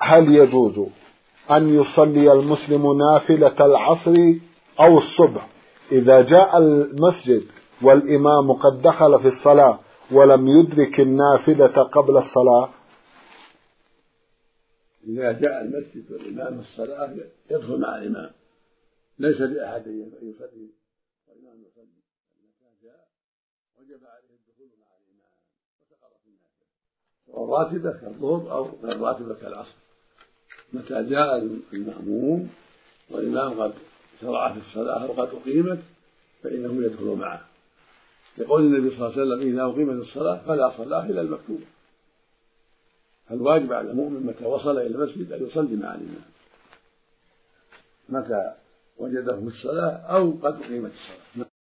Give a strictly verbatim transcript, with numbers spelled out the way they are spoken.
هل يجوز أن يصلي المسلم نافلة العصر أو الصبح إذا جاء المسجد والإمام قد دخل في الصلاة ولم يدرك النافلة قبل الصلاة؟ إذا جاء المسجد والإمام الصلاة يدخل مع الإمام، ليس لأحد أن يصلي والإمام يصلي، متى جاء وجب عليه الدخول مع الإمام وسقط في النافلة، والراتبة كالظهر أو الراتبة كالعصر. متى جاء المأموم والإمام قد شرع في الصلاة وقد أقيمت فإنهم يدخلوا معه، يقول النبي صلى الله عليه وسلم: إذا أقيمت الصلاة فلا صلاة إلا المكتوبة. فالواجب على المؤمن متى وصل إلى المسجد أن يصلي مع الإمام متى وجده في الصلاة أو قد أقيمت الصلاة.